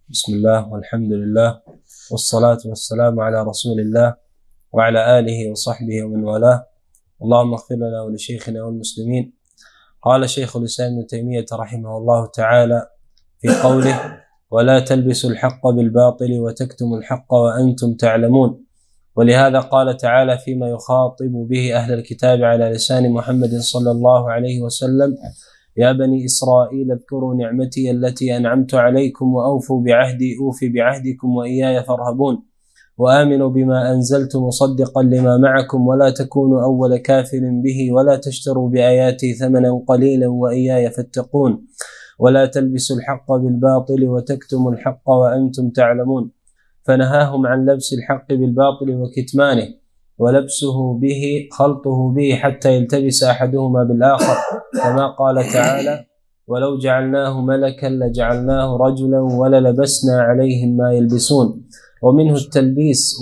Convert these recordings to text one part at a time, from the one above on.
بسم الله والحمد لله والصلاة والسلام على رسول الله وعلى آله وصحبه ومن والاه. اللهم اغفر لنا ولشيخنا والمسلمين. قال شيخ الإسلام ابن تيمية رحمه الله تعالى في قوله: ولا تلبسوا الحق بالباطل وتكتموا الحق وأنتم تعلمون. ولهذا قال تعالى فيما يخاطب به أهل الكتاب على لسان محمد صلى الله عليه وسلم: يا بني إسرائيل اذكروا نعمتي التي أنعمت عليكم وأوفوا بعهدي أوف بعهدكم وإياي فارهبون، وآمنوا بما أنزلت مصدقا لما معكم ولا تكونوا أول كافر به ولا تشتروا بآياتي ثمنا قليلا وإياي فاتقون، ولا تلبسوا الحق بالباطل وتكتموا الحق وأنتم تعلمون. فنهاهم عن لبس الحق بالباطل وكتمانه، ولبسه به خلطه به حتى يلتبس أحدهما بالآخر، كما قال تعالى: ولو جعلناه ملكا لجعلناه رجلا وللبسنا عليهم ما يلبسون. ومنه التلبيس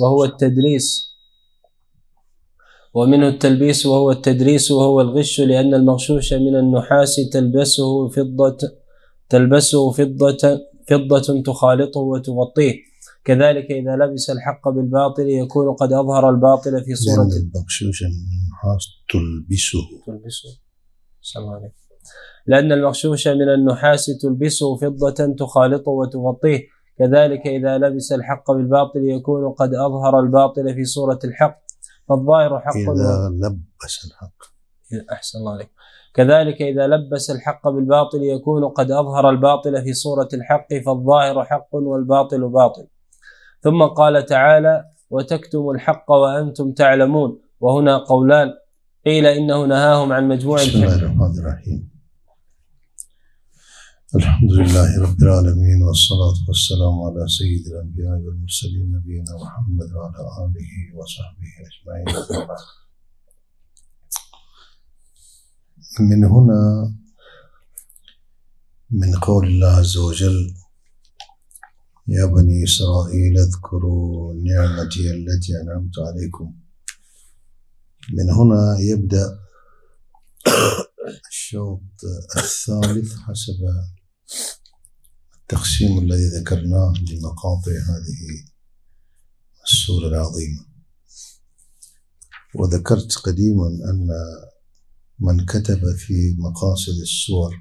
وهو التدريس وهو الغش، لأن المغشوش من النحاس تلبسه فضة تخالطه وتغطيه. كذلك إذا لبس الحق بالباطل يكون قد أظهر الباطل في صورة لأن المغشوش من النحاس تلبسه فضة تخالطه وتغطيه. كذلك إذا لبس الحق بالباطل يكون قد أظهر الباطل في صورة الحق، فالظاهر حق إذا لبس الحق. أحسن الله عليك. كذلك إذا لبس الحق بالباطل يكون قد أظهر الباطل في صورة الحق، فالظاهر حق والباطل باطل. ثم قال تعالى: وتكتموا الحق وأنتم تعلمون. وهنا قولان: قيل إنه نهاهم عن مجموع بسم الله الرحمن الرحيم. الحمد لله رب العالمين، والصلاة والسلام على سيد الأنبياء والمرسلين نبينا محمد وعلى آله وصحبه أجمعين. من هنا من قول الله عز وجل: يا بني إسرائيل اذكروا نعمتي التي أنعمت عليكم. من هنا يبدأ الشوط الثالث حسب التقسيم الذي ذكرناه لمقاطع هذه السورة العظيمة. وذكرت قديما أن من كتب في مقاصد السور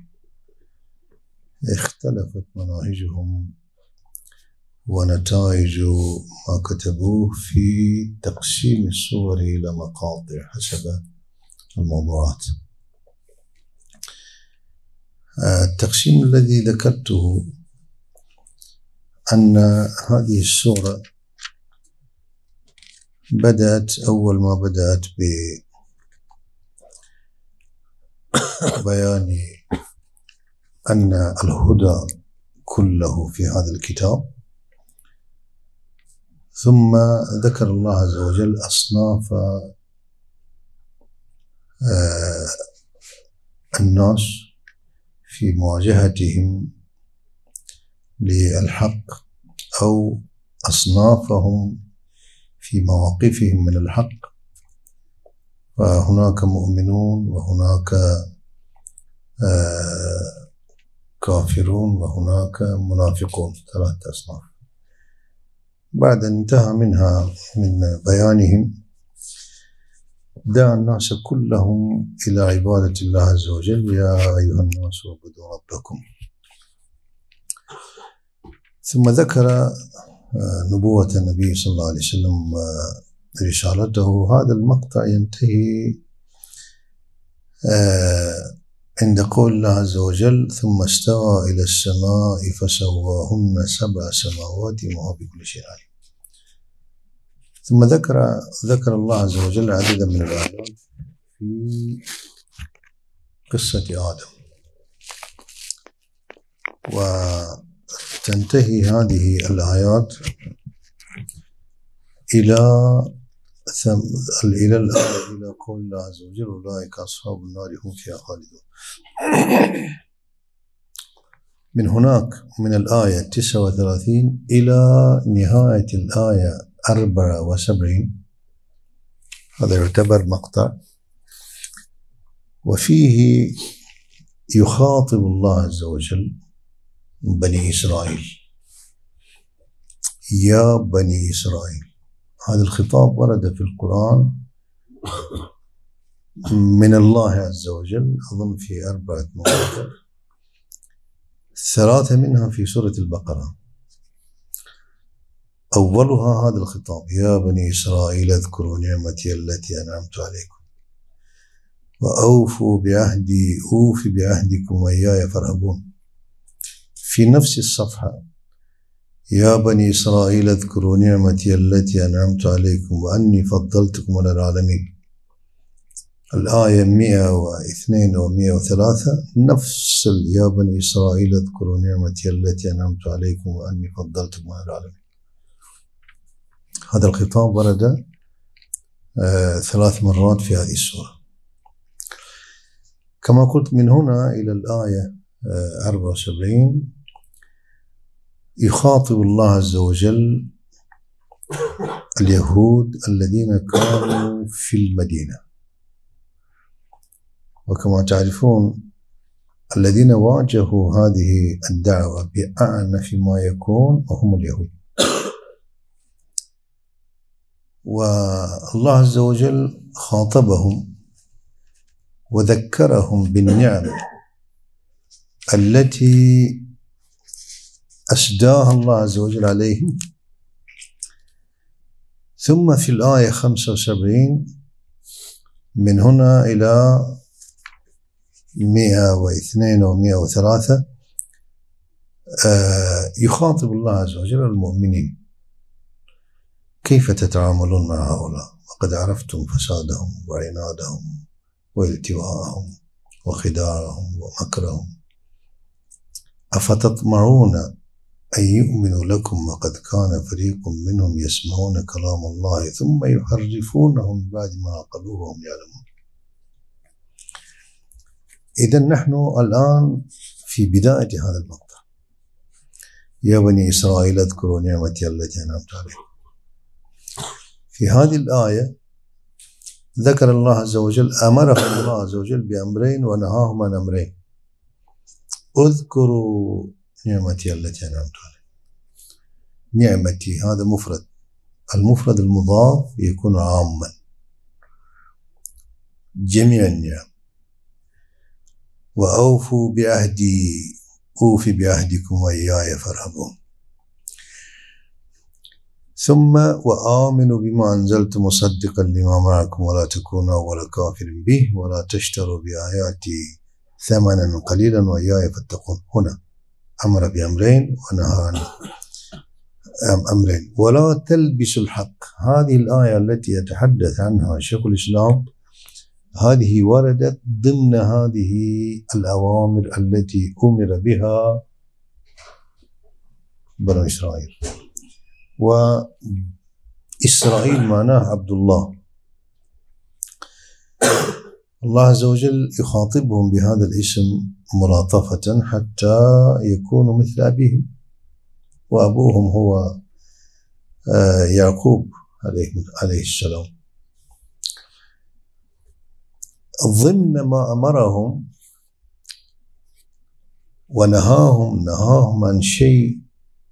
اختلفت مناهجهم ونتائج ما كتبوه في تقسيم السور إلى مقاطع حسب الموضوعات. التقسيم الذي ذكرته أن هذه السورة أول ما بدأت ببيان أن الهدى كله في هذا الكتاب، ثم ذكر الله عز وجل أصناف الناس في مواجهتهم للحق أو أصنافهم في مواقفهم من الحق. فهناك مؤمنون وهناك كافرون وهناك منافقون، ثلاثة أصناف. بعد أن انتهى منها من بيانهم دعا الناس كلهم إلى عبادة الله عز وجل: يا أيها الناس اعبدوا ربكم. ثم ذكر نبوة النبي صلى الله عليه وسلم ورسالته. هذا المقطع ينتهي عند قول الله عز وجل: ثم استوى إلى السماء فسواهن 7 سماوات وهو بكل شيء عليم. ثم ذكر الله عز وجل عددا من الآيات في قصة آدم، وتنتهي هذه الآيات إلى قول الله عز وجل: أولئك أصحاب النار هم فيها خالدون. من هناك من الآية 39 إلى نهاية الآية 74 هذا يعتبر مقطع، وفيه يخاطب الله عز وجل بني إسرائيل يا بني إسرائيل. هذا الخطاب ورد في القرآن من الله عز وجل، أظن في 4 مواضع، 3 منها في سورة البقرة. أولها هذا الخطاب: يا بني إسرائيل اذكروا نعمتي التي أنعمت عليكم وأوفوا بعهدي أوف بعهدكم وإياي فارهبون. في نفس الصفحة: يا بني إسرائيل اذكروا نعمتي التي أنعمت عليكم وأني فضلتكم على العالمين. الآية 102 و 103 نفس يا بني إسرائيل اذكروا نعمتي التي أنعمت عليكم وأني فضلتكم على العالمين. هذا الخطاب ورد 3 مرات في هذه السورة. كما قلت، من هنا إلى الآية 74 يخاطب الله عز وجل اليهود الذين كانوا في المدينة. وكما تعرفون الذين واجهوا هذه الدعوة بأعنف ما يكون وهم اليهود. والله عز وجل خاطبهم وذكرهم بالنعم التي أسداها الله عز وجل عليهم. ثم في الآية 75 من هنا إلى 102 و 103 يخاطب الله عز وجل المؤمنين: كيف تتعاملون مع هؤلاء وقد عرفتم فسادهم وعنادهم والتواءهم وخداعهم ومكرهم، أفتطمعون أن يؤمنوا لكم وقد كان فريق منهم يسمعون كلام الله ثم يحرفونه من بعد ما عقلوه وهم يعلمون. إذن نحن الآن في بداية هذا المقطع: يا بني إسرائيل اذكروا نعمتي التي أنعمت عليكم. في هذه الآية ذكر الله عز وجل، أمرهم الله عز وجل بأمرين ونهاهم عن أمرين. اذكروا نعمتي التي أنعمت عليكم. نعمتي هذا مفرد، المفرد المضاف يكون عاما، جميع النعم. وأوفوا بعهدي أوف بعهدكم وإياي فارهبون. ثم وآمنوا بما أنزلت مصدقا لما معكم ولا تكونوا أول كافر به ولا تشتروا بآياتي ثمنا قليلا وإياي فاتقون. هنا أمر بأمرين ونهى عن أمرين. ولا تلبسوا الحق. هذه الآية التي يتحدث عنها شيخ الإسلام هذه وردت ضمن هذه الأوامر التي أمر بها بنو إسرائيل. وإسرائيل معناه عبد الله. الله عز وجل يخاطبهم بهذا الاسم ملاطفة حتى يكونوا مثل أبيهم، وأبوهم هو يعقوب عليه السلام. ضمن ما أمرهم ونهاهم عن شيء.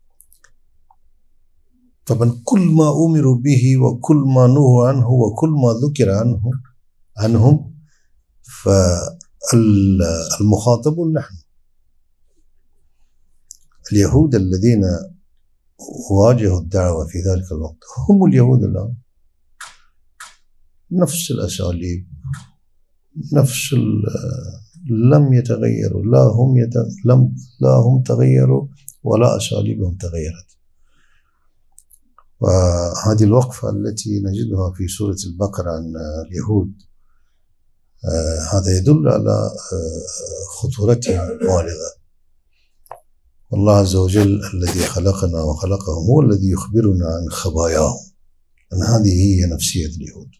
طبعا كل ما أمروا به وكل ما نهوا عنه وكل ما ذكر عنهم فالمخاطبون نحن اليهود الذين واجهوا الدعوة في ذلك الوقت. هم اليهود الآن نفس الأساليب، نفس لم يتغيروا، لا هم تغيروا ولا أساليبهم تغيرت. وهذه الوقفة التي نجدها في سورة البقرة عن اليهود هذا يدل على خطورتها البالغة. والله عز وجل الذي خلقنا وخلقهم هو الذي يخبرنا عن خباياهم، أن هذه هي نفسية اليهود.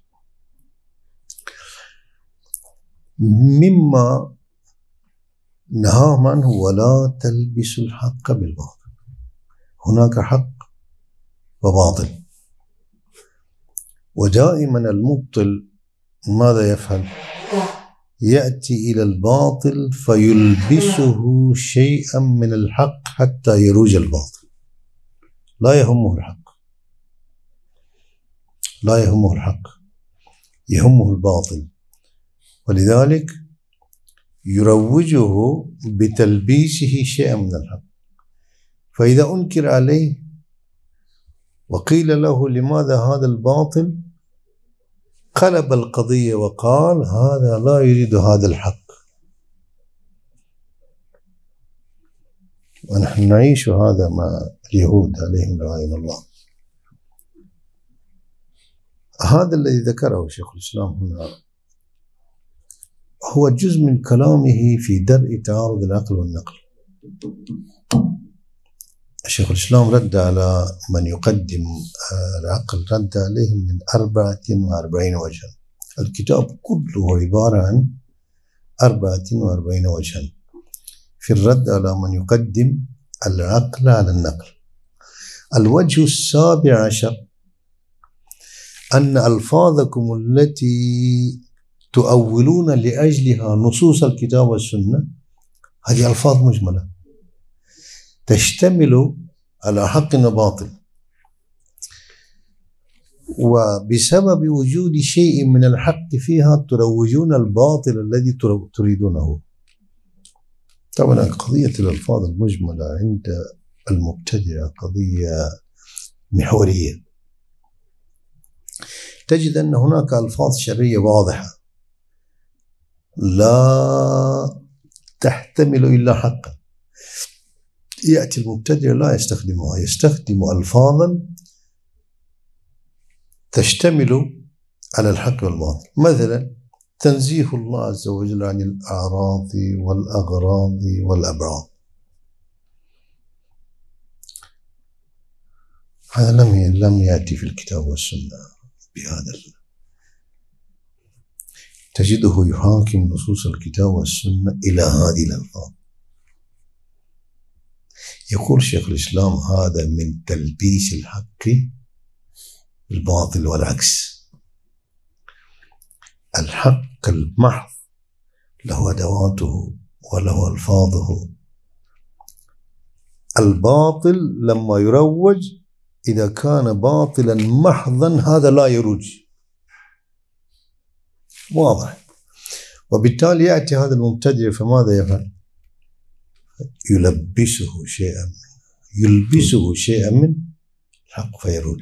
مما نهاهم عنه: ولا تلبسوا الحق بالباطل. هناك حق وباطل، ودائما المبطل ماذا يفعل؟ يأتي إلى الباطل فيلبسه شيئا من الحق حتى يروج الباطل. لا يهمه الحق، لا يهمه الحق، يهمه الباطل، ولذلك يروجه بتلبيسه شيئا من الحق. فإذا أنكر عليه وقيل له لماذا هذا الباطل، قلب القضية وقال هذا لا يريد هذا الحق. ونحن نعيش هذا مع اليهود عليهم لعين الله. هذا الذي ذكره شيخ الإسلام هنا هو جزء من كلامه في درء تعارض العقل والنقل. الشيخ الإسلام رد على من يقدم العقل، رد عليهم من 44 وجها. الكتاب كله عبارة عن 44 وجها في الرد على من يقدم العقل على النقل. الوجه السابع عشر أن ألفاظكم التي تؤولون لأجلها نصوص الكتاب والسنة هذه ألفاظ مجملة تشتمل على حق وباطل، وبسبب وجود شيء من الحق فيها تروجون الباطل الذي تريدونه. طبعا قضية الألفاظ المجملة عند المبتدئة قضية محورية. تجد أن هناك ألفاظ شرعية واضحة لا تحتمل إلا حقا، يأتي المبتدئ لا يستخدمها، يستخدم ألفاظا تشتمل على الحق والباطل. مثلا تنزيه الله عز وجل عن الأعراض والأغراض والأبراض، هذا لم يأتي في الكتاب والسنة بهذا. تجده يحاكم نصوص الكتاب والسنة إلى هذه الألفاظ. يقول شيخ الإسلام هذا من تلبيس الحق بالباطل والعكس. الحق المحض له أدواته وله ألفاظه، الباطل لما يروج إذا كان باطلا محضا هذا لا يروج، واضح. وبالتالي يأتي هذا المبتدع فماذا يفعل؟ يلبسه شيئا من الحق فيروج.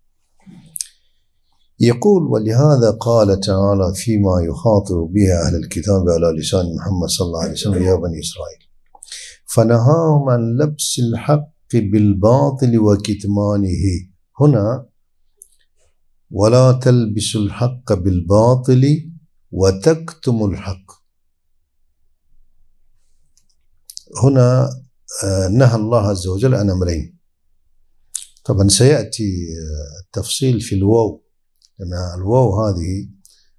يقول ولهذا قال تعالى فيما يخاطب به أهل الكتاب على لسان محمد صلى الله عليه وسلم يا بني إسرائيل فنهاهم عن لبس الحق بالباطل وكتمانه. هنا ولا تلبسوا الحق بالباطل وتكتموا الحق، هنا نهى الله عز وجل عن أمرين. طبعا سيأتي التفصيل في الواو، لأن الواو هذه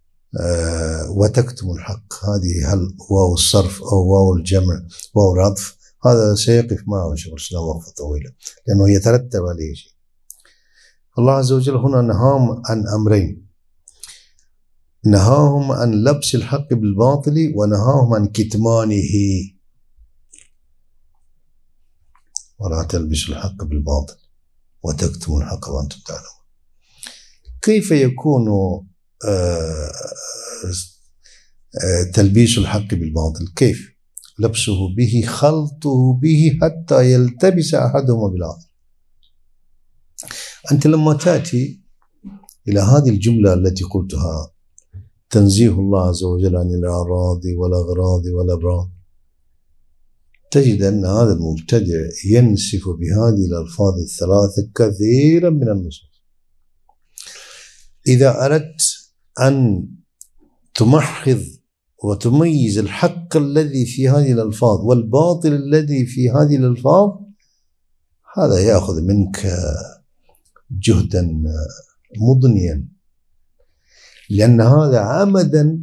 وتكتم الحق هذه هل واو الصرف أو واو الجمع واو العطف، هذا سيقف معه شيخ الإسلام وقفة طويلة لأنه يترتب عليه شيء. الله عز وجل هنا نهاهم عن أمرين، نهاهم عن لبس الحق بالباطل ونهاهم عن كتمانه. ولا تلبسوا الحق بالباطل وتكتموا الحق وأنتم تعلمون. كيف يكون تلبيس الحق بالباطل؟ كيف؟ لبسه به، خلطه به حتى يلتبس أحدهما بالآخر. أنت لما تأتي إلى هذه الجملة التي قلتها تنزيه الله عز وجل عن الأعراض والأغراض والأبراض، تجد أن هذا المبتدع ينسف بهذه الألفاظ الثلاثة كثيرا من النصوص. إذا أردت أن تمحض وتميز الحق الذي في هذه الألفاظ والباطل الذي في هذه الألفاظ، هذا يأخذ منك جهدا مضنيا، لأن هذا عمدا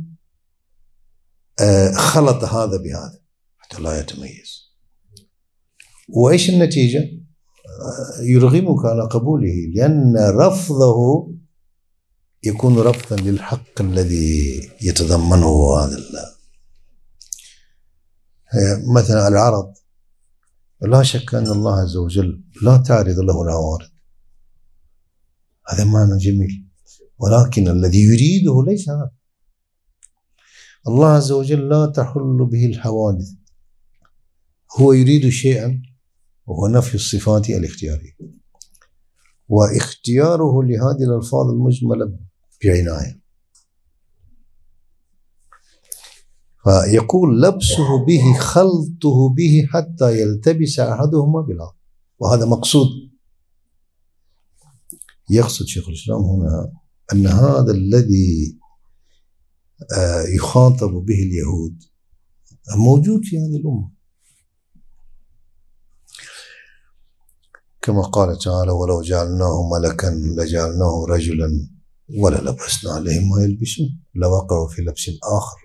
خلط هذا بهذا حتى لا يتميز. وإيش النتيجة؟ يرغمك على قبوله، لأن رفضه يكون رفضا للحق الذي يتضمنه هذا. مثلا العرض لا شك أن الله عز وجل لا تعرض له العوارض، هذا معنى جميل، ولكن الذي يريده ليس هذا. الله عز وجل لا تحل به الحوادث، هو يريد شيئا وهو نفي الصفات الاختيارية، واختياره لهذه الألفاظ المجملة بعناية. فيقول لبسه به خلطه به حتى يلتبس أحدهما بالآخر، وهذا مقصود. يقصد شيخ الإسلام هنا أن هذا الذي يخاطب به اليهود موجود في هذه الأمة، كما قال تعالى ولو جعلناه ملكا لجعلناه رجلا وللبسنا عليهم ما يلبسون لوقعوا في لبس آخر.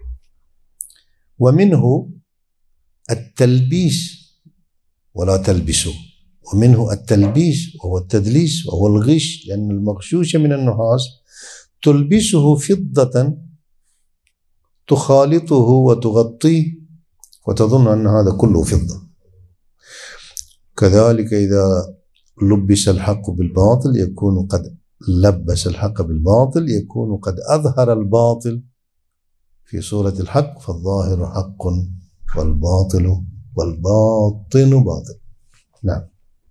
ومنه التلبيس ولا تلبسوا، ومنه التلبيس وهو التدليس وهو الغش، لأن المغشوش من النحاس تلبسه فضة تخالطه وتغطيه وتظن أن هذا كله فضة. كذلك إذا لبس الحق بالباطل يكون قد لبس الحق بالباطل، يكون قد أظهر الباطل في صورة الحق، فالظاهر حق والباطن باطل. نعم.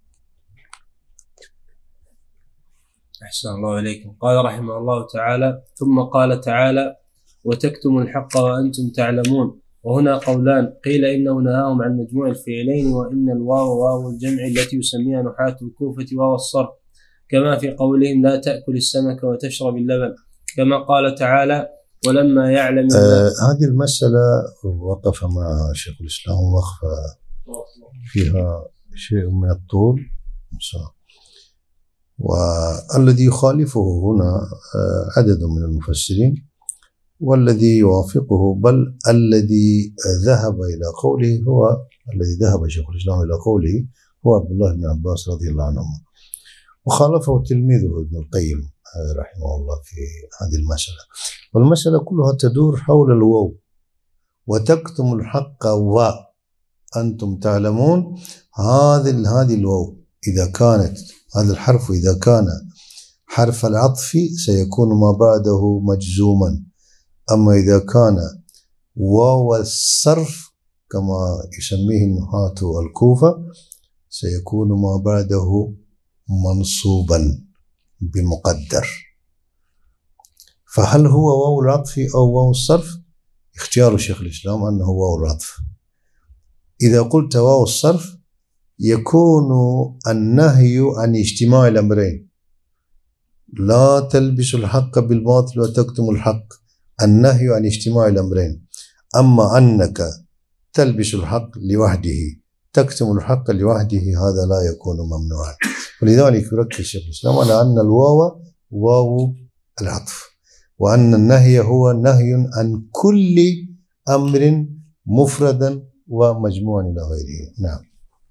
أحسن الله إليكم. قال رحمه الله تعالى ثم قال تعالى وتكتم الحق وأنتم تعلمون. وهنا قولان، قيل إنه نهاهم عن مجموع الفعلين، وإن الواو واو الجمع التي يسميها نحاة الكوفة واو الصرف، كما في قولهم لا تأكل السمك وتشرب اللبن، كما قال تعالى ولما يعلم هذه المسألة وقف مع شيخ الإسلام وقفة فيها شيء من الطول، والذي يخالفه هنا عدد من المفسرين، والذي يوافقه بل الذي ذهب إلى قوله هو الذي ذهب شيخ الإسلام إلى قوله هو عبد الله بن عباس رضي الله عنهما، وخالفه تلميذه ابن القيم رحمه الله في هذه المسألة. والمسألة كلها تدور حول الواو، وتكتم الحق وأنتم تعلمون. هذه الواو إذا كانت هذا الحرف إذا كان حرف العطف سيكون ما بعده مجزوما، أما إذا كان واو الصرف كما يسميه النحاة الكوفة سيكون ما بعده منصوبا بمقدر. فهل هو واو العطف أو واو الصرف؟ اختيار شيخ الإسلام أنه واو العطف. إذا قلت واو الصرف يكون النهي عن اجتماع الأمرين، لا تلبسوا الحق بالباطل وتكتموا الحق، النهي عن اجتماع الأمرين. أما أنك تلبس الحق لوحده تكتم الحق لوحده هذا لا يكون ممنوعا. ولذلك يركز شيخ الإسلام على أن الواو واو العطف، وأن النهي هو نهي عن كل أمر مفردا ومجموعا إلى غيره. نعم.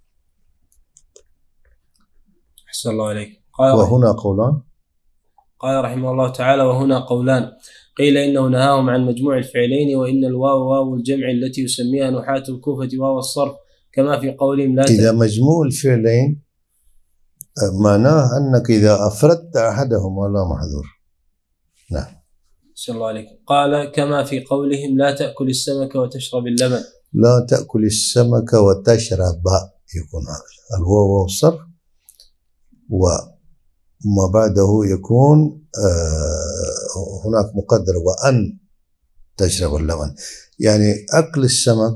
أحسن الله عليك. وهنا قولان. قال رحمه الله تعالى وهنا قولان، قيل إنه نهاهم عن مجموع الفعلين، وإن الواو واو الجمع التي يسميها نحاة الكوفة واو الصرف، كما في قولهم لا إذا مجموع الفعلين معناه أنك إذا أفردت أحدهما لا محذور. نعم. أحسن الله عليك. قال كما في قولهم لا تأكل السمك وتشرب اللبن. لا تأكل السمك وتشرب يكون هذا الواو والصرف، وما بعده يكون هناك مقدر وأن تشرب اللبن، يعني أكل السمك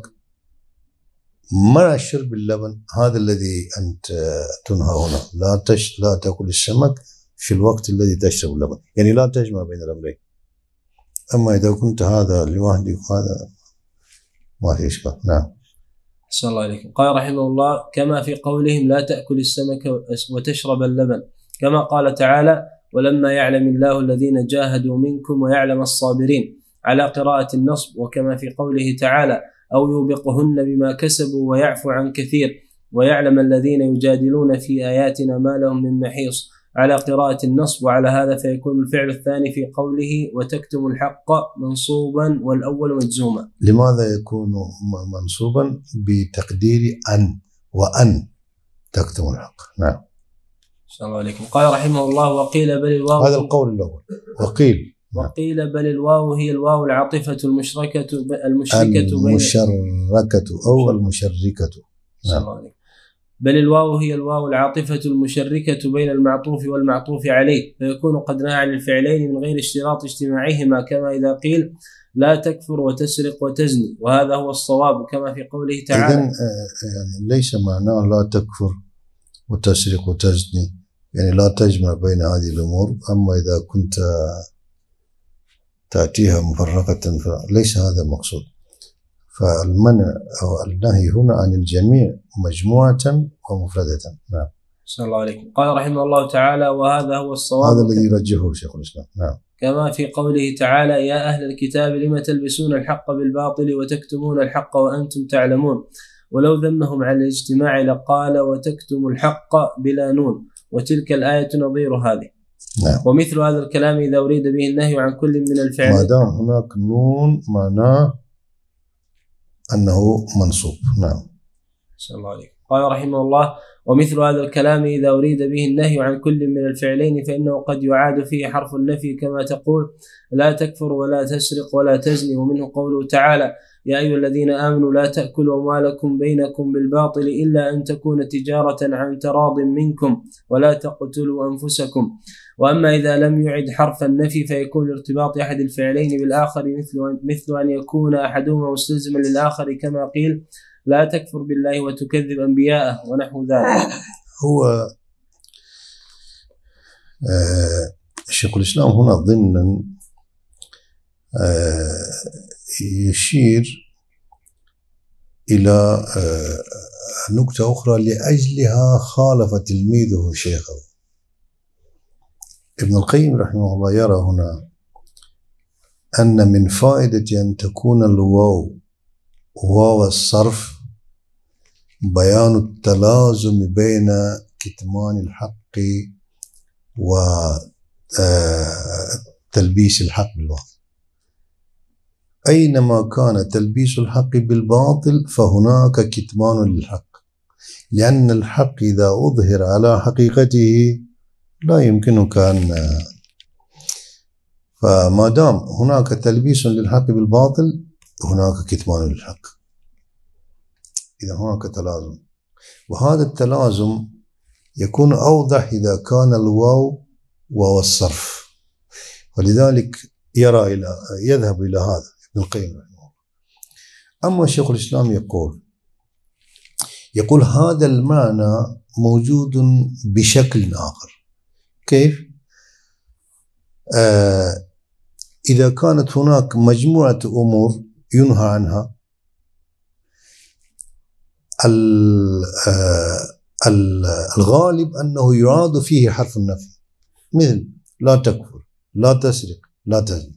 مع شرب اللبن هذا الذي أنت تنهى هنا. لا تأكل السمك في الوقت الذي تشرب اللبن، يعني لا تجمع بين الأمرين. أما إذا كنت هذا لوحدك هذا ما في إشكال. نعم. أحسن الله عليكم. قال رحمه الله كما في قولهم لا تأكل السمك وتشرب اللبن، كما قال تعالى ولما يعلم الله الذين جاهدوا منكم ويعلم الصابرين، على قراءة النصب. وكما في قوله تعالى أو يوبقهن بما كسبوا ويعفو عن كثير، ويعلم الذين يجادلون في آياتنا ما لهم من محيص، على قراءة النصب. وعلى هذا فيكون الفعل الثاني في قوله وتكتم الحق منصوبا والأول مجزوما. لماذا يكون منصوبا؟ بتقدير أن، وأن تكتم الحق. نعم. صلى الله عليكم. قال رحمه الله: وقيل بل الواو، هذا القول الأول. وقيل بل الواو هي الواو العاطفة المشركة أو المشركة. نعم. بل الواو هي الواو العاطفة المشركة بين المعطوف والمعطوف عليه، فيكون قد نهى عن الفعلين من غير اشتراط اجتماعهما، كما إذا قيل لا تكفر وتسرق وتزني، وهذا هو الصواب كما في قوله تعالى. إذن يعني ليس معناه لا تكفر وتسرق وتزني يعني لا تجمع بين هذه الأمور، أما إذا كنت تأتيها مفرقة فليس هذا المقصود. فالمنع أو النهي هنا عن الجميع مجموعة ومفردة. نعم. صلى الله عليكم. قال رحمه الله تعالى: وهذا هو الصواب، هذا الذي يرجحه شيخ الإسلام. نعم. كما في قوله تعالى: يا أهل الكتاب لم تلبسون الحق بالباطل وتكتمون الحق وأنتم تعلمون. ولو ذمهم على الاجتماع لقال: وتكتم الحق بلا نون، وتلك الآية نظير هذه. نعم. ومثل هذا الكلام إذا أريد به النهي عن كل من الفعل، ما دام هناك نون معناه أنه منصوب. نعم. صلى الله عليه. قال رحمه الله: ومثل هذا الكلام إذا أريد به النهي عن كل من الفعلين فإنه قد يعاد فيه حرف النفي، كما تقول لا تكفر ولا تسرق ولا تزني. ومنه قوله تعالى: يا أيها الذين آمنوا لا تأكلوا أموالكم بينكم بالباطل إلا أن تكون تجارة عن تراض منكم ولا تقتلوا أنفسكم. وأما إذا لم يعد حرف النفي فيكون ارتباط أحد الفعلين بالآخر، مثل أن يكون أحدهما مستلزما للآخر، كما قيل لا تكفر بالله وتكذب أنبياءه ونحو ذلك. هو شيخ الإسلام هنا ضمنا يشير إلى نقطة أخرى لأجلها خالف تلميذه شيخه. ابن القيم رحمه الله يرى هنا أن من فائدة أن تكون الواو واو الصرف بيان التلازم بين كتمان الحق وتلبيس الحق بالباطل. أينما كان تلبيس الحق بالباطل فهناك كتمان للحق، لأن الحق إذا أظهر على حقيقته لا يمكنك أن، فما دام هناك تلبيس للحق بالباطل هناك كتمان للحق، إذا هناك تلازم، وهذا التلازم يكون أوضح إذا كان الواو واو الصرف، ولذلك يذهب إلى هذا ابن القيم رحمه الله. أما شيخ الإسلام يقول هذا المعنى موجود بشكل آخر. كيف؟ إذا كانت هناك مجموعة أمور ينهى عنها، الغالب أنه يراد فيه حرف النفي، مثل لا تكفر لا تسرق لا تزني،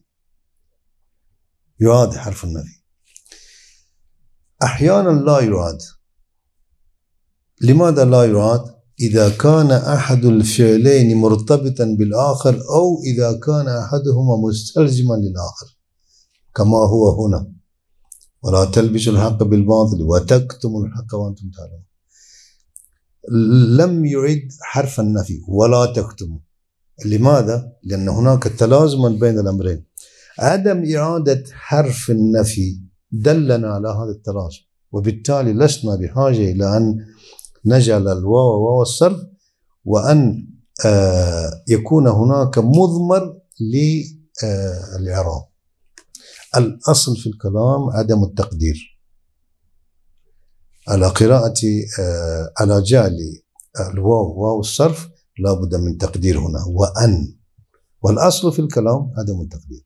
يراد حرف النفي. أحيانا لا يراد. لماذا لا يراد؟ إذا كان أحد الفعلين مرتبطا بالآخر، أو إذا كان أحدهما مستلزما للآخر، كما هو هنا ولا تلبسوا الحق بالباطل وتكتموا الحق وأنتم تعلمون. لم يعد حرف النفي ولا تكتموا. لماذا؟ لأن هناك تلازما بين الأمرين. عدم إعادة حرف النفي دلنا على هذا التلازم، وبالتالي لسنا بحاجة إلى أن نجعل الواو واو الصرف، وأن يكون هناك مضمر للإعراب. الأصل في الكلام عدم التقدير. على قراءة على جعل الواو واو الصرف لا بد من تقدير هنا وأن، والأصل في الكلام عدم التقدير.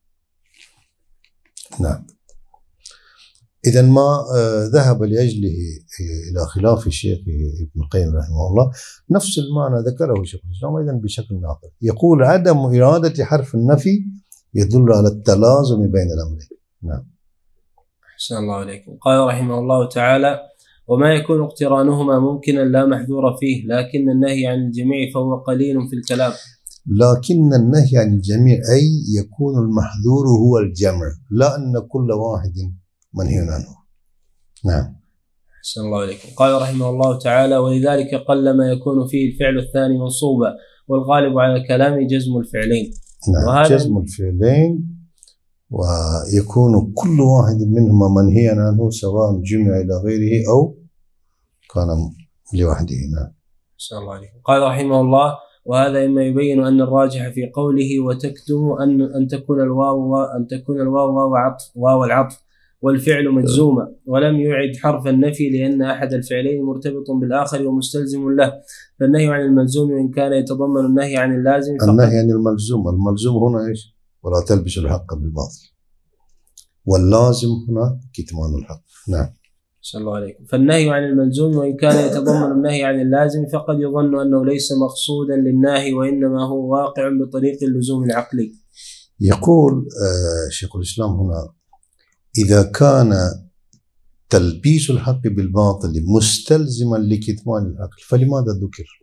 نعم. إذا ما ذهب لأجله إلى خلاف الشيخ ابن القيم رحمه الله، نفس المعنى ذكره شيخ الإسلام أيضا بشكل آخر. يقول عدم إرادة حرف النفي يدل على التلازم بين الأمرين. نعم. أحسن الله عليكم. قال رحمه الله تعالى: وما يكون اقترانهما ممكنا لا محذور فيه، لكن النهي عن الجميع فهو قليل في الكلام. لكن النهي عن الجميع أي يكون المحذور هو الجمع، لا أن كل واحد منهي عنه. نعم. أحسن الله عليكم. قال رحمه الله تعالى: ولذلك قلما يكون فيه الفعل الثاني منصوبا، والغالب على الكلام جزم الفعلين. نعم، جزم الفعلين، ويكون كل واحد منهما منهيا عنه سواء جمع إلى غيره أو كان لوحده. نعم. أحسن الله عليكم. قال رحمه الله: وهذا إما يبين أن الراجح في قوله وتكتم أن تكون الواو واو العطف والفعل مجزوما، ولم يعد حرف النفي لأن أحد الفعلين مرتبط بالآخر ومستلزم له، فالنهي عن الملزوم وإن كان يتضمن النهي عن اللازم فقط. النهي عن الملزوم هنا إيش؟ ولا تلبس الحق بالباطل، واللازم هنا كتمان الحق. نعم. صلى الله عليكم. فالنهي عن الملزوم وإن كان يتضمن النهي عن اللازم فقد يظن أنه ليس مقصودا للناهي وإنما هو واقع بطريق اللزوم العقلي. يقول شيخ الإسلام هنا: إذا كان تلبيس الحق بالباطل مستلزما لكتمان الحق فلماذا ذكر؟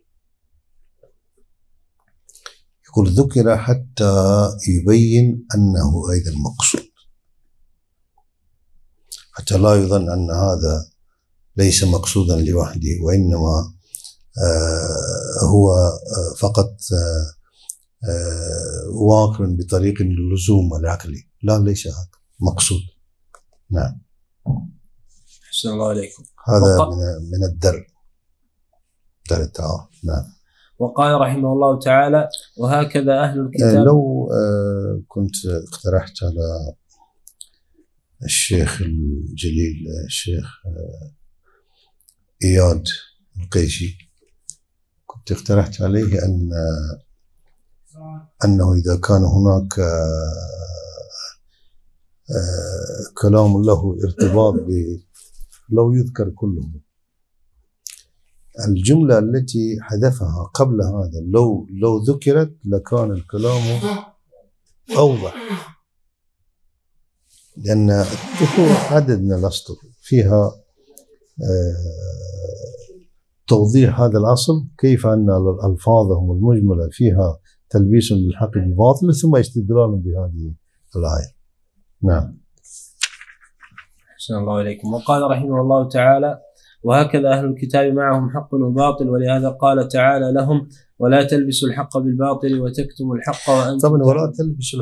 يقول: ذكر حتى يبين أنه أيضا مقصود، حتى لا يظن أن هذا ليس مقصودا لوحده وإنما هو فقط واقع بطريق اللزوم العقلي، لا ليس هذا مقصود. نعم. أحسن الله عليكم. هذا من الدر التعارف. نعم. وقال رحمه الله تعالى: وهكذا أهل الكتاب. لو كنت اقترحت على الشيخ الجليل الشيخ إياد القيشي، كنت اقترحت عليه أنه إذا كان هناك كلام له ارتباط لو يذكر كله، الجملة التي حذفها قبل هذا لو ذكرت لكان الكلام أوضح، لأن عدد من الأسطر فيها توضيح هذا الأصل، كيف أن ألفاظهم المجملة فيها تلبيس للحق بالباطل ثم استدلال بهذه الآية. نعم. أحسن الله عليكم. وقال رحمه الله تعالى: وهكذا أهل الكتاب معهم حق وباطل، ولهذا قال تعالى لهم: ولا تلبسوا الحق بالباطل وتكتموا الحق وأنتم. طبعا ولا تلبسوا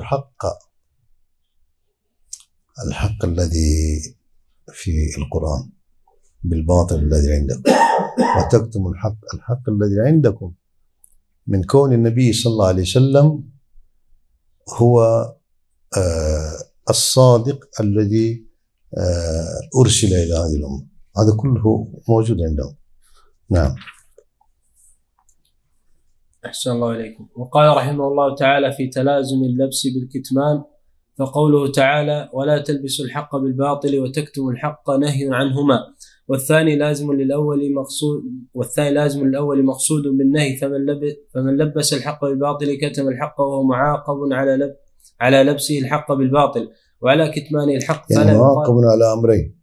الحق الذي في القرآن بالباطل الذي عندكم، وتكتموا الحق الذي عندكم من كون النبي صلى الله عليه وسلم هو الصادق الذي أرسل إلى هذه الأمة، هذا كله موجود عندهم. نعم. أحسن الله إليكم. وقال رحمه الله تعالى في تلازم اللبس بالكتمان: فقوله تعالى: ولا تلبسوا الحق بالباطل وتكتموا الحق نهي عنهما، والثاني لازم للأول مقصود بالنهي، فمن لبس الحق بالباطل كتم الحق وهو معاقب على لبسه الحق بالباطل، وعلى كتمان الحق يعني معاقب على أمرين.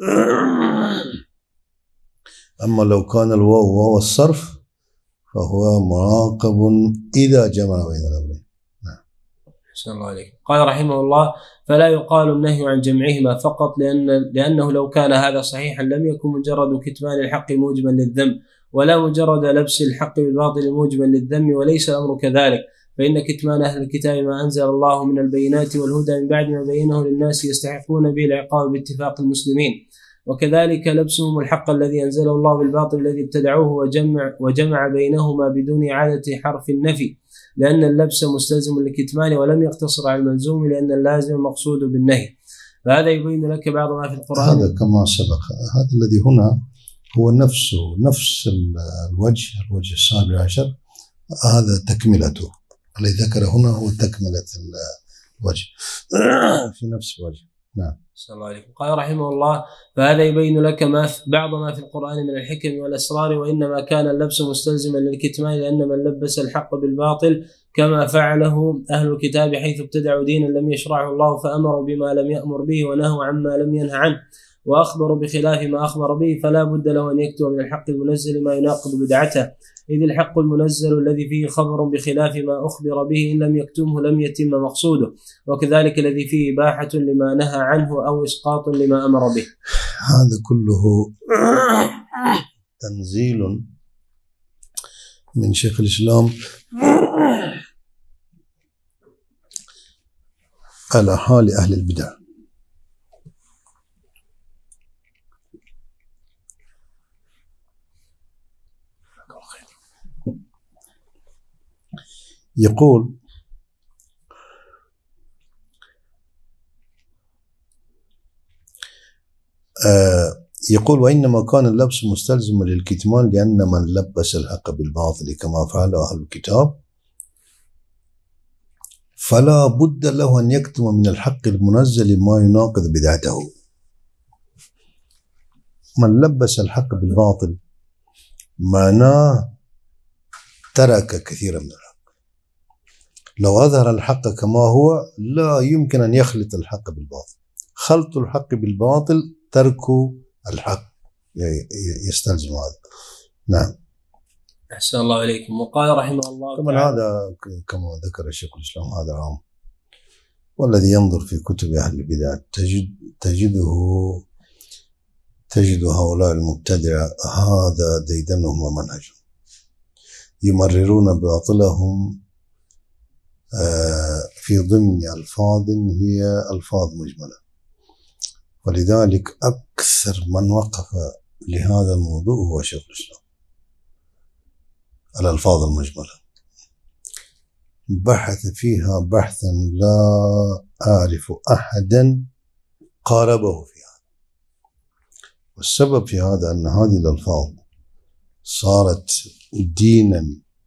أما لو كان الواو وهو الصرف فهو معاقب إذا جمع بين الأمرين. نعم. أحسن الله عليكم. قال رحمه الله: فلا يقال النهي عن جمعهما فقط، لأنه لو كان هذا صحيحا لم يكن مجرد كتمان الحق موجبا للذم، ولا مجرد لبس الحق بالباطل موجبا للذم، وليس الأمر كذلك، فإن كتمان أهل الكتاب ما أنزل الله من البينات والهدى من بعد ما بينه للناس يستحقون به العقاب باتفاق المسلمين، وكذلك لبسهم الحق الذي أنزله الله بالباطل الذي ابتدعوه وجمع بينهما بدون إعادة حرف النفي، لأن اللبس مستلزم للكتمان ولم يقتصر على الملزوم، لأن اللازم مقصود بالنهي. فهذا يبين لك بعض ما في القرآن. هذا كما سبق، هذا الذي هنا هو نفس الوجه السابع عشر، هذا تكملته الذي ذكر هنا، هو تكملة الوجه في نفس الوجه. نعم. صلى الله عليه وسلم. قال رحمه الله: فهذا يبين لك بعض ما في القرآن من الحكم والأسرار، وإنما كان اللبس مستلزما للكتمان، لأن من لبس الحق بالباطل كما فعله أهل الكتاب حيث ابتدعوا دينا لم يشرعه الله فأمروا بما لم يأمر به ونهوا عما لم ينه عنه، وأخبر بخلاف ما أخبر به فلا بد له أن يكتب من الحق المنزل ما يناقض بدعته، إذ الحق المنزل الذي فيه خبر بخلاف ما أخبر به إن لم يكتمه لم يتم مقصوده، وكذلك الذي فيه إباحة لما نهى عنه أو إسقاط لما أمر به. هذا كله تنزيل من شيخ الإسلام على حال أهل البدع. يقول وإنما كان اللبس مستلزما للكتمان لأن من لبس الحق بالباطل كما فعل أهل الكتاب فلا بد له أن يكتم من الحق المنزل ما يناقض بدعته. من لبس الحق بالباطل معناه ترك كثيرا من الحق. لو أظهر الحق كما هو لا يمكن أن يخلط الحق بالباطل. خلط الحق بالباطل ترك الحق يستلزم هذا. نعم. أحسن الله إليكم. وقال رحمه الله طبعا هذا كما ذكر الشيخ الإسلام هذا عام، والذي ينظر في كتب أهل البدع تجد هؤلاء المبتدعة هذا ديدنهم ومنهجهم، يمررون باطلهم في ضمن ألفاظ هي ألفاظ مجملة. ولذلك أكثر من وقف لهذا الموضوع هو شيخ الإسلام. الألفاظ المجملة بحث فيها بحثا لا أعرف أحدا قاربه فيها. والسبب في هذا أن هذه الألفاظ صارت دينا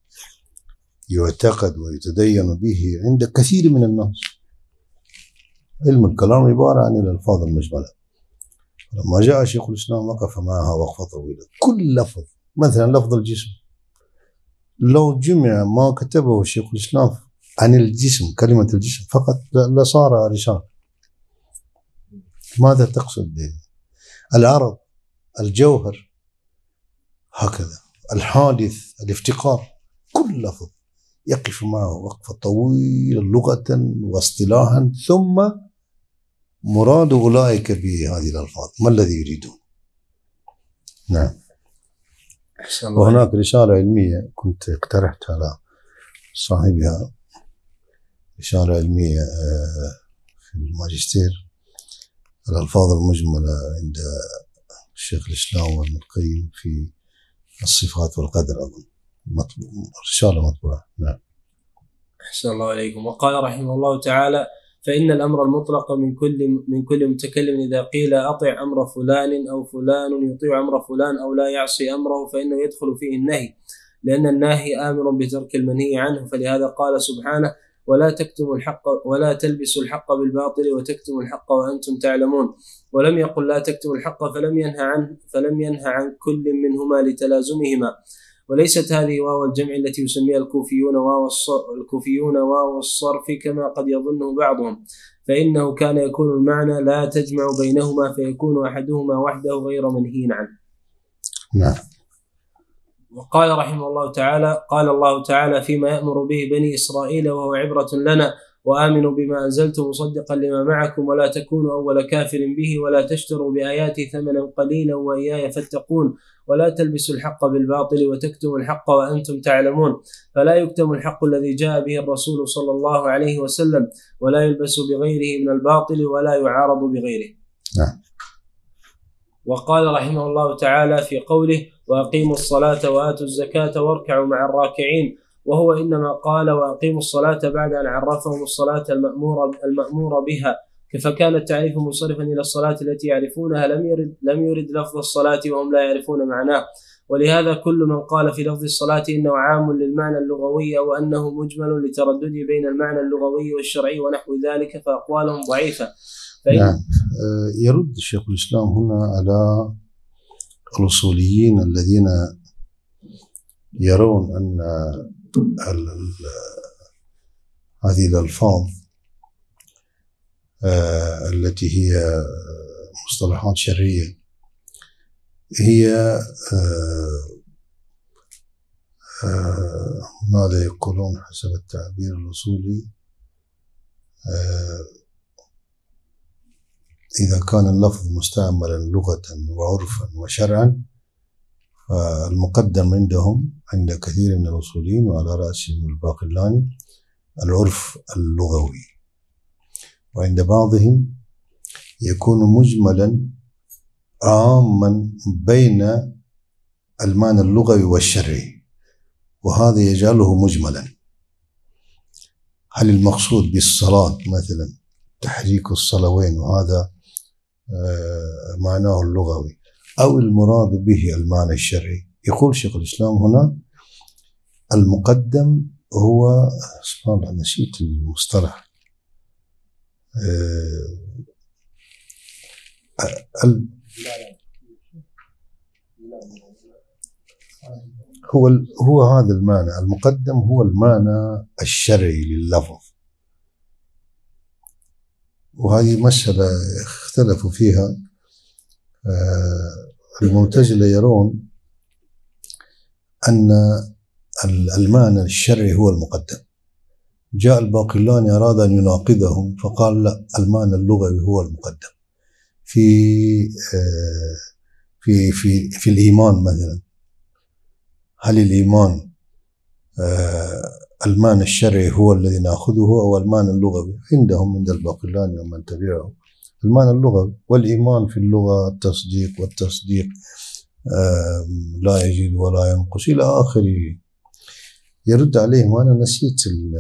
يعتقد ويتدين به عند كثير من الناس. علم الكلام عبارة عن الألفاظ المجملة. لما جاء شيخ الإسلام وقف معها وقفة طويلة. كل لفظ، مثلا لفظ الجسم، لو جمع ما كتبه شيخ الإسلام عن الجسم، كلمة الجسم فقط، لصار رسالة. ماذا تقصد به؟ العرض، الجوهر، هكذا الحادث، الافتقار، كل لفظ يقف معه وقفة طويلة لغة واصطلاحا، ثم مراد أولئك بهذه الألفاظ ما الذي يريدون. نعم. وهناك رسالة علمية كنت اقترحت على صاحبها، رسالة علمية في الماجستير، الألفاظ المجملة عند الشيخ الإسلام وابن القيم في الصفات والقدر، أظن رسالة مطبوعة. نعم. أحسن الله عليكم. وقال رحمه الله تعالى: فإن الأمر المطلق من كل متكلم إذا قيل أطع أمر فلان أو فلان يطيع أمر فلان أو لا يعصي أمره فإنه يدخل فيه النهي، لأن الناهي آمر بترك المنهي عنه. فلهذا قال سبحانه: ولا تلبسوا الحق بالباطل وتكتموا الحق وأنتم تعلمون. ولم يقل لا تكتموا الحق فلم ينهى عن كل منهما لتلازمهما. وليست هذه واو الجمع التي يسميها الكوفيون واو الصرف كما قد يظنه بعضهم، فإنه كان يكون المعنى لا تجمع بينهما فيكون أحدهما وحده غير منهي عنه. نعم. وقال رحمه الله تعالى: قال الله تعالى فيما يأمر به بني إسرائيل وهو عبرة لنا: وآمنوا بما أنزلت مصدقا لما معكم ولا تكونوا أول كافر به ولا تشتروا بآياتي ثمنا قليلا وإياي فاتقون ولا تلبسوا الحق بالباطل وتكتموا الحق وأنتم تعلمون. فلا يكتم الحق الذي جاء به الرسول صلى الله عليه وسلم ولا يلبس بغيره من الباطل ولا يعارض بغيره. وقال رحمه الله تعالى في قوله: وأقيموا الصلاة وآتوا الزكاة واركعوا مع الراكعين، وهو إنما قال وأقيموا الصلاة بعد أن عرفهم الصلاة المأمور بها، فكان التعريف منصرفا إلى الصلاة التي يعرفونها، لم يرد لفظ الصلاة وهم لا يعرفون معناه. ولهذا كل من قال في لفظ الصلاة إنه عام للمعنى اللغوي أو أنه مجمل لتردده بين المعنى اللغوي والشرعي ونحو ذلك فأقوالهم ضعيفة. نعم. يرد الشيخ الإسلام هنا على الأصوليين الذين يرون أن هذه الألفاظ التي هي مصطلحات شرعية هي ماذا يقولون حسب التعبير الأصولي، إذا كان اللفظ مستعملا لغة وعرفا وشرعا فالمقدم عندهم عند كثير من الأصوليين وعلى رأسهم الباقلاني العرف اللغوي، وعند بعضهم يكون مجملا عاما بين المعنى اللغوي والشرعي، وهذا يجعله مجملا. هل المقصود بالصلاة مثلا تحريك الصلوين وهذا معناه اللغوي، أو المراد به المعنى الشرعي؟ يقول شيخ الإسلام هنا المقدم هو، سبحان الله نسيت المصطلح، هو هذا المعنى المقدم، هو المعنى الشرعي لللفظ. وهذه مسألة اختلفوا فيها. المعتزلة يرون أن المعنى الشرعي هو المقدم. جاء الباقلاني أراد أن يناقضهم فقال لا، المعنى اللغوي هو المقدم. في الإيمان مثلا، هل الإيمان المعنى الشرعي هو الذي نأخذه أو المعنى اللغوي؟ عندهم عند الباقلاني ومن تبعه المعنى اللغوي، والإيمان في اللغة التصديق، والتصديق لا يزيد ولا ينقص إلى آخره. يرد عليهم، وأنا نسيت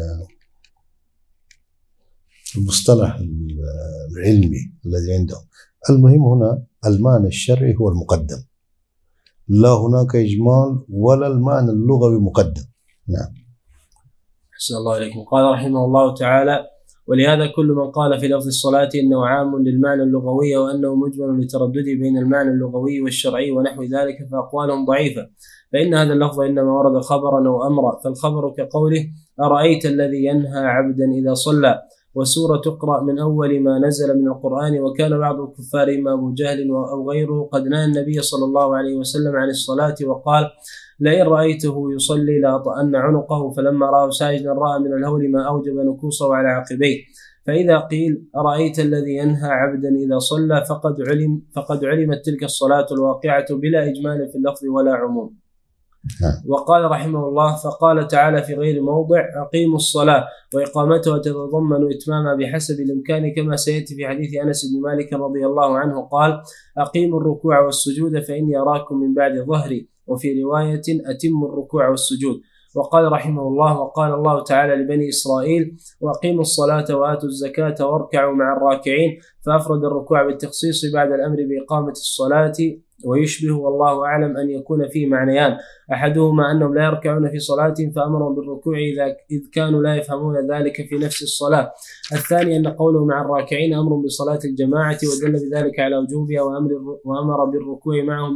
المصطلح العلمي الذي عندهم. المهم هنا المعنى الشرعي هو المقدم، لا هناك إجمال ولا المعنى اللغوي مقدم. نعم. أحسن الله إليكم. قال رحمه الله تعالى: ولهذا كل من قال في لفظ الصلاة إنه عام للمعنى اللغوي وأنه مجمل لتردده بين المعنى اللغوي والشرعي ونحو ذلك فأقوالهم ضعيفة، فإن هذا اللفظ إنما ورد خبرا أو أمرا، فالخبر كقوله: أرأيت الذي ينهى عبدا إذا صلى، وسورة تقرأ من أول ما نزل من القرآن. وكان بعض الكفار إما أبو جهل أو غيره قد نهى النبي صلى الله عليه وسلم عن الصلاة وقال: لئن رأيته يصلي لأطأن عنقه، فلما رأى ساجدا رأى من الهول ما أوجب نكوصه على عقبيه. فإذا قيل أرأيت الذي ينهى عبدا إذا صلى فقد علمت تلك الصلاة الواقعة بلا إجمال في اللفظ ولا عموم. وقال رحمه الله: فقال تعالى في غير موضع: أقيموا الصلاة، وإقامتها تتضمن إتمامها بحسب الإمكان، كما سيأتي في حديث أنس بن مالك رضي الله عنه قال: أقيموا الركوع والسجود فإني أراكم من بعد ظهري، وفي رواية: أتموا الركوع والسجود. وقال رحمه الله: وقال الله تعالى لبني إسرائيل: وأقيموا الصلاة وآتوا الزكاة واركعوا مع الراكعين، فأفرد الركوع بالتخصيص بعد الأمر بإقامة الصلاة. ويشبه والله أعلم أن يكون فيه معنيان: أحدهما أنهم لا يركعون في صلاتهم فأمرهم بالركوع إذ كانوا لا يفهمون ذلك في نفس الصلاة. الثاني أن قوله مع الراكعين أمر بصلاة الجماعة، ودل بذلك على وجوبها وأمر بالركوع معهم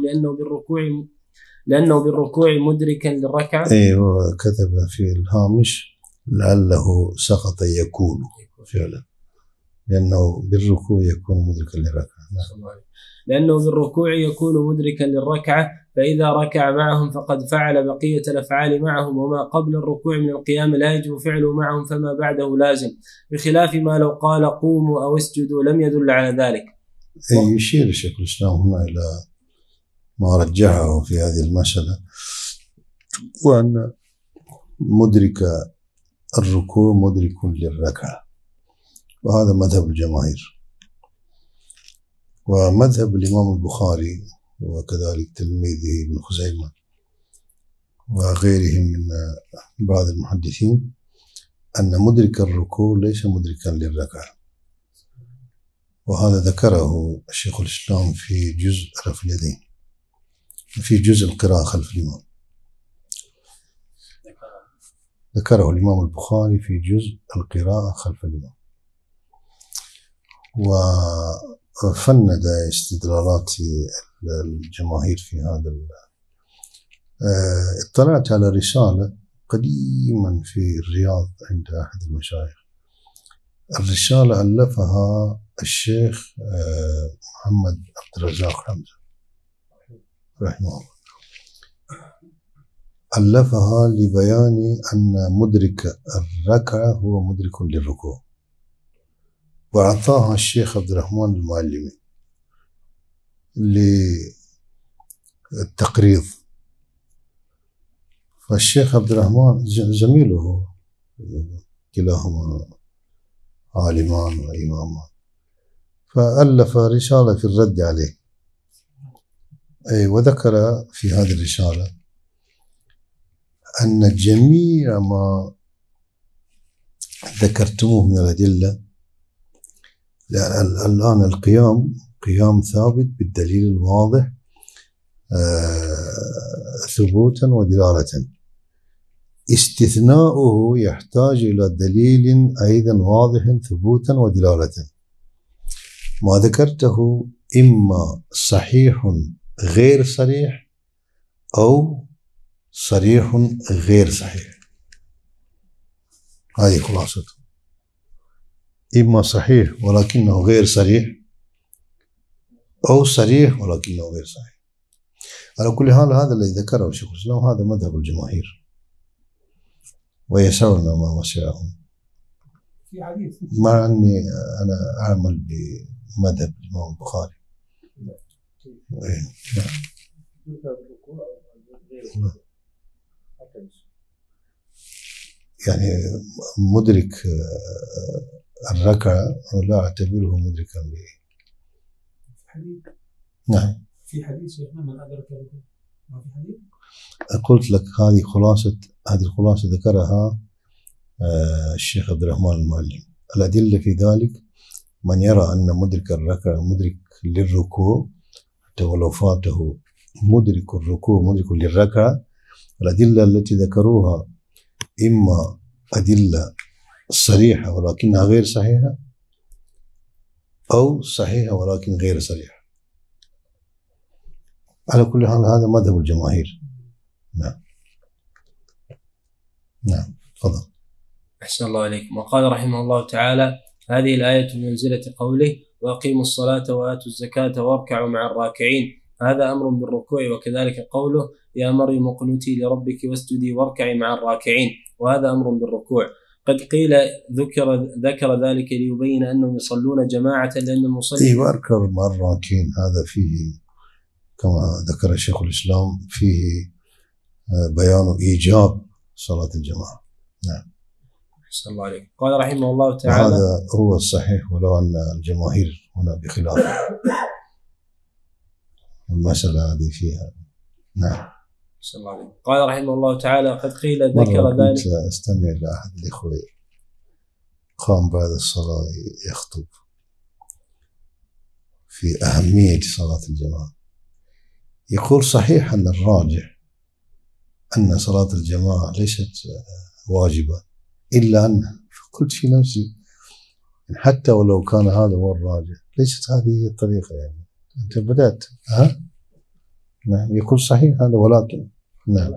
لأنه بالركوع مدركا للركعة. أيوة، كتب في الهامش لعله سقط يكون فعلا، لأنه بالركوع يكون مدركا للركعة. لأنه بالركوع يكون مدركا للركعة، فإذا ركع معهم فقد فعل بقية الأفعال معهم، وما قبل الركوع من القيام لا يجب فعله معهم، فما بعده لازم، بخلاف ما لو قال قوموا أو اسجدوا لم يدل على ذلك. يشير الشيخ الإسلام هنا إلى ما رجحه في هذه المسألة، وأن مدرك الركوع مدرك للركعة، وهذا مذهب الجماهير ومذهب الإمام البخاري وكذلك تلميذه ابن خزيمة وغيرهم من بعض المحدثين، أن مدرك الركوع ليس مدركا للركعة. وهذا ذكره الشيخ الإسلام في جزء رفع اليدين، في جزء القراءة خلف الإمام، ذكره الإمام البخاري في جزء القراءة خلف الإمام. وفند استدلالات الجماهير في هذا. اطلعت على رسالة قديما في الرياض عند أحد المشايخ الرسالة ألفها الشيخ محمد عبد الرزاق حمزة رحمه الله، ألفها لبيان أن مدرك الركعة هو مدرك للركوع، وأعطاها الشيخ عبد الرحمن المعلمي للتقريض. فالشيخ عبد الرحمن زميله، كلاهما عالمان وإمامان، فألف رسالة في الرد عليه، وذكر في هذه الرسالة أن جميع ما ذكرتموه من الأدلة الآن القيام قيام ثابت بالدليل الواضح ثبوتا ودلالة، استثناؤه يحتاج إلى دليل أيضا واضح ثبوتا ودلالة. ما ذكرته إما صحيح غير صريح أو صريح غير صحيح، هذه خلاصته، إما صحيح ولكنه غير صريح أو صريح ولكنه غير صحيح. على كل حال هذا الذي ذكره شيخ الإسلام هذا مذهب الجماهير، ويسرنا ما وسعهم، مع أني أنا أعمل بمذهب الإمام البخاري. يعني مدرك الركعة لا أعتبره مدركا لي. نعم في حديث شيخنا من أدرك الركوع، ما في حديث؟ قلت لك هذه الخلاصة ذكرها الشيخ عبد الرحمن المعلم. الأدلة في ذلك من يرى أن مدرك الركعة مدرك للركوع حتى ولو فاته مدرك الركوع مدرك للركعة. الأدلة التي ذكروها إما أدلة صريحة ولكنها غير صحيحة أو صحيحة ولكن غير صريحة. على كل حال هذا مذهب الجماهير. نعم نعم تفضل. أحسن الله عليكم. وقال رحمه الله تعالى: هذه الآية من منزلة قوله: وأقيموا الصلاة وآتوا الزكاة واركعوا مع الراكعين. هذا أمر بالركوع، وكذلك قوله: يا مريم اقنتي لربك واسجدي واركعي مع الراكعين، وهذا أمر بالركوع. قد قيل ذكر ذلك ليبين أنهم يصلون جماعة لأن المصلي واركعوا مع الراكعين، هذا فيه كما ذكر شيخ الإسلام فيه بيان إيجاب صلاة الجماعة. نعم. أحسن الله عليك. قال رحمه الله تعالى: هذا هو الصحيح، ولو أن الجماهير هنا بخلاف المسألة هذه فيها. نعم. أحسن الله عليك. قال رحمه الله تعالى: قد قيل ذكر ذلك. كنت أستمع إلى أحد الإخوة قام بعد الصلاة يخطب في أهمية صلاة الجماعة، يقول صحيح أن الراجح أن صلاة الجماعة ليست واجبة، إلا أن قلت في نفسي حتى ولو كان هذا هو الراجح ليست هذه هي الطريقة. يعني أنت بدأت نعم. يقول صحيح هذا ولكن نعم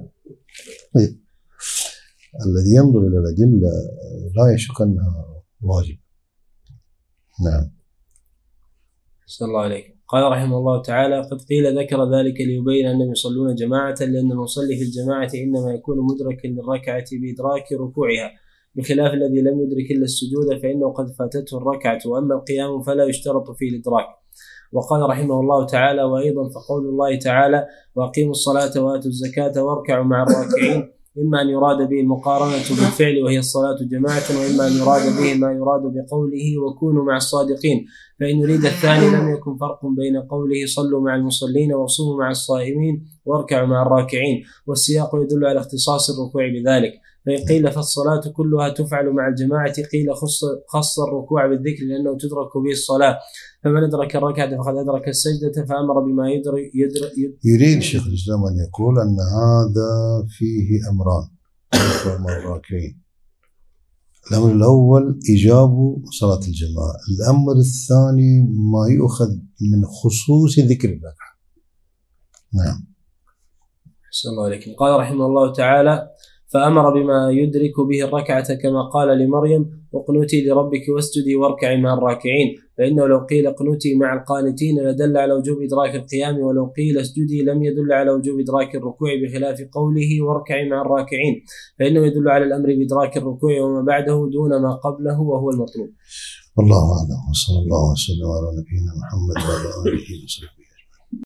الذي ينظر إلى الأدلة لا يشك أنها واجب. نعم. أحسن الله عليك. قال رحمه الله تعالى: قد قيل ذكر ذلك ليبين أنهم يصلون جماعة لأن المصلي في الجماعة إنما يكون مدركا للركعة بإدراك ركوعها، بخلاف الذي لم يدرك إلا السجود فإنه قد فاتته الركعة، وأما القيام فلا يشترط فيه الإدراك. وقال رحمه الله تعالى: وأيضا فقول الله تعالى: وأقيموا الصلاة وآتوا الزكاة واركعوا مع الراكعين، إما أن يراد به المقارنة بالفعل وهي الصلاة جماعة، وإما أن يراد به ما يراد بقوله وكونوا مع الصادقين، فإن يريد الثاني لم يكن فرق بين قوله صلوا مع المصلين وصوموا مع الصائمين واركعوا مع الراكعين، والسياق يدل على اختصاص الركوع بذلك. فإن قيل فالصلاة كلها تفعل مع الجماعة، قيل خص الركوع بالذكر لأنه تدرك به الصلاة، فمن أدرك الركعة فقد أدرك السجدة، فأمر بما يريد شيخ الإسلام أن يقول أن هذا فيه أمران مع الراكعين. الأمر الأول إيجاب صلاة الجماعة، الأمر الثاني ما يؤخذ من خصوص ذكر الركعة. نعم. أحسن الله عليكم. قال رحمه الله تعالى: فأمر بما يدرك به الركعة كما قال لمريم: اقنتي لربك واسجدي واركعي مع الراكعين، فإنه لو قيل اقنتي مع القانتين لدل على وجوب إدراك القيام، ولو قيل اسجدي لم يدل على وجوب إدراك الركوع، بخلاف قوله واركعي مع الراكعين، فإنه يدل على الأمر بإدراك الركوع وما بعده دون ما قبله وهو المطلوب. والله أعلم، وصلى الله وسلم على نبينا محمد وعلى آله وصحبه.